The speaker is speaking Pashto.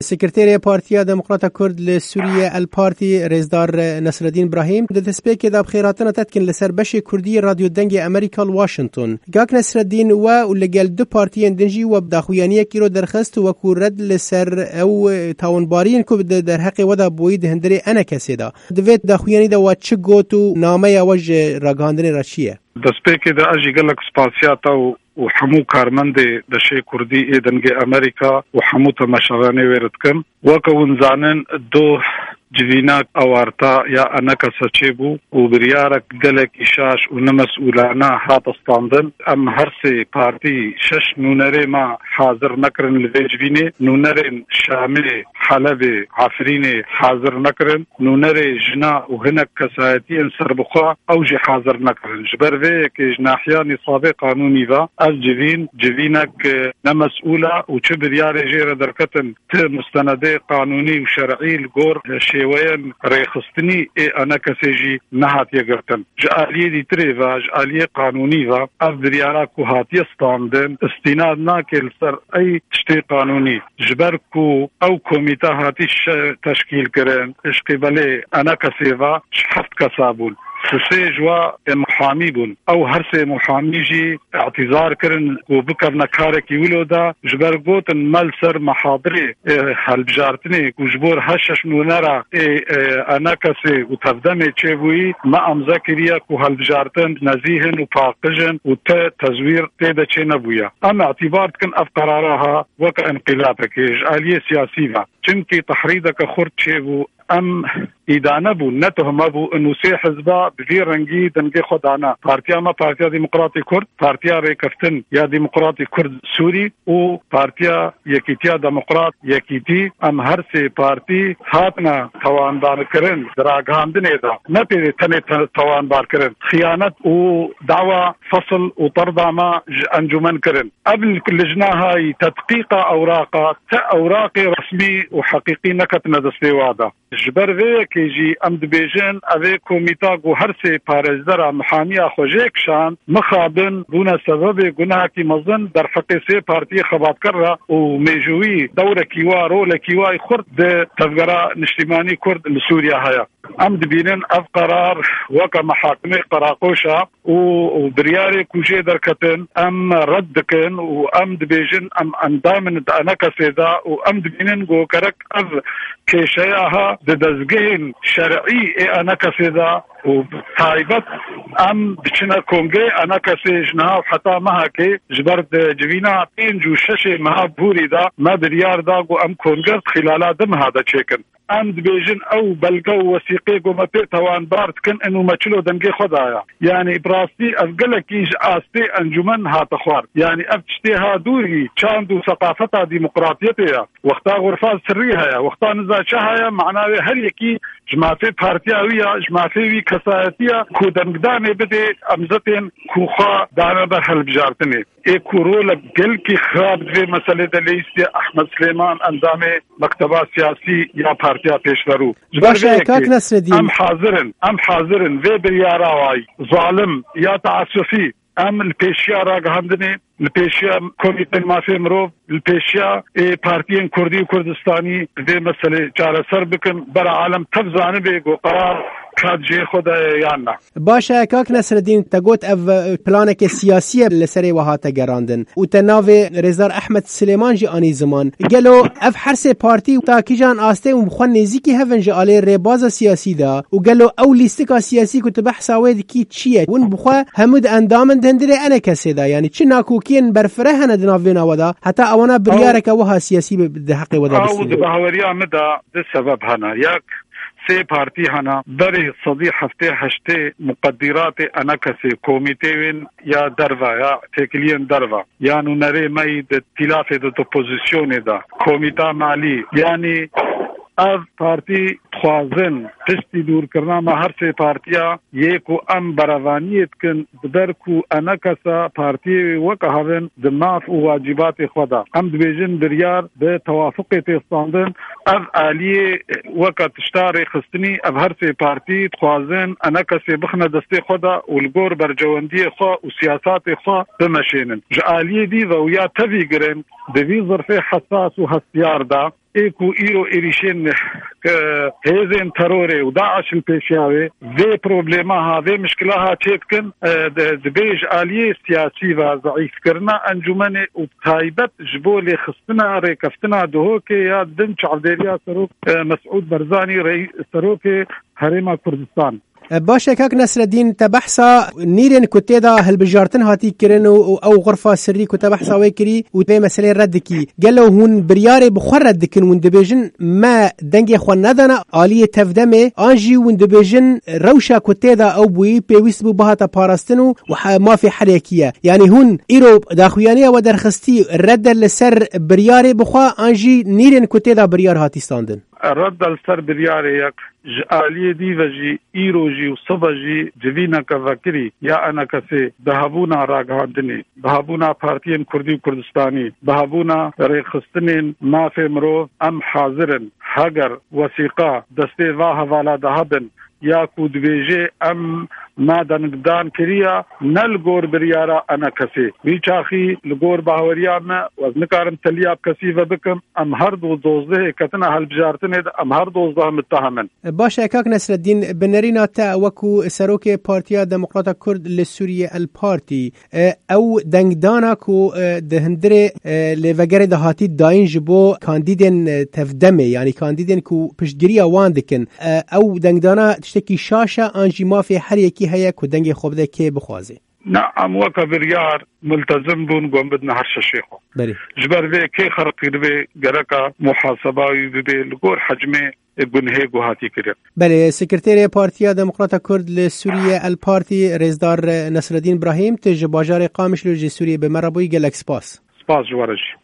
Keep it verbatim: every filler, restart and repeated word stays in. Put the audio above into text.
سکرتری پارتیا دموکراتا کرد لسوریه الپارتی رزدار نصرالدین ابراهیم د تسبیک د بخیراتنا تتکن لسر بش کردی رادیو دنگ امریکا واشنطن گاک نصرالدین و لگل دو پارتی دنجی و بداخویانی کی رو درخست و کورد لسر او تاونبارین کو در حق ودا بوید هندری انا کسیدا دویت داخویانی دا و چه گوتو نامه وجه راگاندن راشیه دسپیک د اجی گلک سپاسیاتا و وحمو کارمند د شی کردی دنگ امریکا وحمو تماشاغانه ورتکم وکون زانن دو جوینا اوارتا یا انکا سچیبو و بریارک گلک اشاش و نمسئولانا هات استاندن ام هر سی پارتی شش نونره ما حاضر نکرن لوی جوینه نونره شامل حلب عفرین حاضر نکرن نونره جنا و هنک کسایتی سربخوا او جی حاضر نکرن جبروه که جناحیان صابق قانونی و از جوین جوینک نمسئولا و چه بریار جیر درکتن ته مستنده قانونی و شرعی لگور وين ريخستني انا كسيجي نهات يقرتن جاليه دي تريفا جاليه قانوني و افدرياراكو هاتي استاندن استناد ناكل سر اي تشتي قانوني جبركو او كوميتا هاتي تشكيل كرن اشقبالي انا كسيفا شحفت كسابول سيجوا محامي بون او هر سي محامي جي اعتذار كرن وبكر نكارك يولودا جبر قوتن ملسر محاضري هالبجارتني وجبور هشش نونرا انا كسي وتفدمي تشيبوي ما ام ذكريا كو هالبجارتن نزيهن وفاقجن وتزوير تيدا تشينبويا اما اعتبار كن اف قرارها وك انقلابك آلية سياسية چنكي تحريدك خرد تشيبو ام ایدانه بو نتهم بو انو سه حزبا بوی رنگی دنگه خودانا پارتیا ما پارتیا دموکراتی کرد پارتیا ریکفتن یا دموکراتی کرد سوری و پارتیا یکیتیا دموکرات یکیتی ام هر سه پارتی هاتنا توانبار کرن دراگاندنه دا نه پی تنه توانبار کرن خیانت و دعوه فصل و طرد ما انجمن کرن قبل لجنه هاي تدقيق اوراقا تا اوراق رسمي وحقيقي نكت ندسته وادا جبر وی که جی ام دبیجن اوی کومیتا گو هر سی پارزدر محامی خوجیک شان مخابن بونا سبب گناه کی مزن در حق سی پارتی خبات کرده و میجوی دور کیوا رول کیوای خورد ده تفگرا نشتیمانی کرد لسوریا هیا ام دبینن اف قرار وکا محاکمه قراقوشا و بریار کوشی درکتن ام رد کن و ام دبیجن ام اندامن دانکا سیدا و ام دبینن گو کرک از کشیاها ده دزگین شرعی انا کسیدا و تایبت ام بچنا کنگه انا کسی جنها حتا مها که جبرد جوینا پینج و شش مها بوری دا ما بریار دا گو ام کنگه خلالا دم هادا چیکن ام دبیجن او بلگو وسیقی گو ما پی توان بارد کن انو مچلو دنگی خدایا یعنی براستی افگلکیج آستی انجمن هاتا خوار یعنی افتشتی ها دوری چاند و ثقافتا دیمقراطیتیا وقتا غرفات سریها وقتا نزاچها معناوی هر یکی جماعتي بارتياوية جماعتي كساتية كودمقداني بدي أمزتين كوخا دانا بحل بجارتني اي كورولك قل كي خراب في مسألة دليسي أحمد سليمان أندامي مكتبات سياسي يا بارتيا بيشورو باشا كاك نصر الدين أم حاضرن أم حاضرن في برياراواي ظالم يا تعسفي ام البيشيا راگهاندنه البيشيا كوميتي مافي مروف البيشيا اي بارتيين كردي وكردستاني دي مسألة جارة سر بكن برا عالم تفزانه بيگو قرار كاد جي خدا يانا باشا كاك نصر الدين تقوت اف بلانك السياسية لسري وهاتا گراندن و تناوي رزار احمد سليمان جي آني زمان قالو اف حرسي بارتي تاكي جان آسته ومخوان نزيكي هفن جي آلي ريبازا سياسي دا وقالو او ليستكا سياسي كنت بحثاوه دكي تشيه ون بخوا همود اندامن دهندري انا كسي دا يعني چه ناكوكين برفره هنه دناوينا ودا حتى اوانا بريارك وها سياسي بحقي ودا بسي او دبهوريا مدى ده سبب هنا ياك سي بارتي هنا دري صديق هفته هشته مقدرات انا كسي كوميتين يا درفا يا تكلين درفا يعني نري ماي د تلاف د اوبوزيسيون دا كوميتا مالي يعني از پارتی خوازن تشتی دور کرنا ما هر سه پارتیا یکو ام براوانیت کن بدرکو انا کسا پارتی وکهاون دماف و واجبات خدا ام دبیجن بریار به توافق تستاندن از آلیه وقت اشتاری خستنی از هر سه پارتی خوازن انا کسی بخنه دسته خدا و الگور برجواندی خوا و سیاسات خوا بمشینن جآلیه دی و یا تفی گرن دوی ظرف حساس و هستیار دا ايكو ايرو ايريشن هذين تروري وداعش البيشاوي ذي بروبليمها ذي مشكلها تشيتكن دبيج آلية سياسية ضعيف كرنا أنجمني وبتايبت جبولي خصنا ريكفتنا دهوكي يا دنش عبداليا سروك مسعود برزاني رئيس سروكي هريما كردستان. باشه کاک نصرالدین تبحثا نیرن کتیدا هلبجارتن هاتی کرن او غرفه سری کت بحثا وکری و به مسئله رد کی گلو هون بریاره بخور رد کن وند بیژن ما دنگ خو ندانه عالی تفدمه انجی وند بیژن روشا کتیدا او بوی پیوست بو بهاتا پاراستنو و ما في حرکیه یعنی هون ایرو داخویانی و درخستی رد لسر بریاره بخوا انجی نیرن کتیدا بریار هاتی ستاندن الرد السر برياري يك آلية دي وجي إيروجي وصبجي جوينا كفاكري يا أنا كسي بهابونا راقهاندني بهابونا بارتين كردي وكردستاني بهابونا ريخستنين ما في مرو أم حاضرن حقر وثيقة دستي واها والا دهبن يا كود بيجي أم ما دنقدان كريا نلغور بريارا أنا كسي بيشاخي لغور باوريا ما وزنكارم تلياب كسيفة بكم أم هرد وزوزده كتنا هالبجارتين أم هرد وزوزده متهمن. باشا كاك نصرالدين بنرينا تا وكو سروكي بارتيا ديمقراطا كرد لسوريا البارتي أو دنقدانا كو دهندري لفقر دهاتي داين جبو كانديدين تفدمي يعني كانديدين كو پشتگريا واندكن أو دنقدانا تشتكي شاشة أنجي ما في حريكي هيا كو دنگي خوبده كي بخوازي. نعم وكا بريار ملتزم بون قوم بدنا هرش الشيخو بري جبر بي كي خرق بي قرقا محاسباوي بي لقور حجمي بنهي قوهاتي كريم. بله سكرتيري بارتيا ديمقراطا كرد لسوريا البارتي رئيسدار نصرالدين إبراهيم تج باجار قامش لجي سوريا بمربوي قلق سباس سباس جوارج